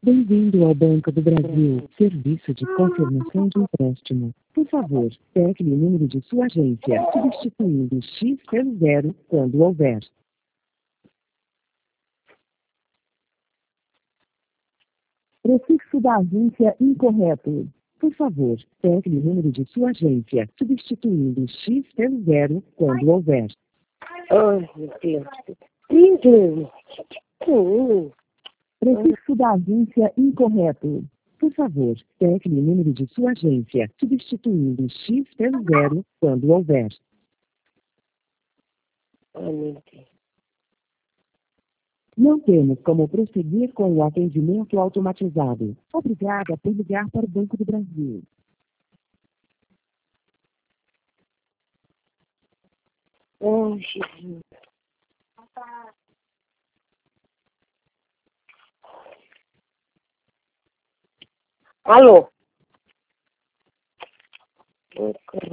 Bem-vindo ao Banco do Brasil, serviço de confirmação de empréstimo. Por favor, pegue o número de sua agência, substituindo X pelo 0 quando houver. Prefixo da agência incorreto. Por favor, pegue o número de sua agência, substituindo X pelo 0 quando houver. Ai, meu Deus. Lindo. Prefixo da agência incorreto. Por favor, pegue o número de sua agência, substituindo X pelo 0 quando houver. Ai, meu Deus. Não temos como prosseguir com o atendimento automatizado. Obrigada por ligar para o Banco do Brasil. Oh, Jesus. Alô?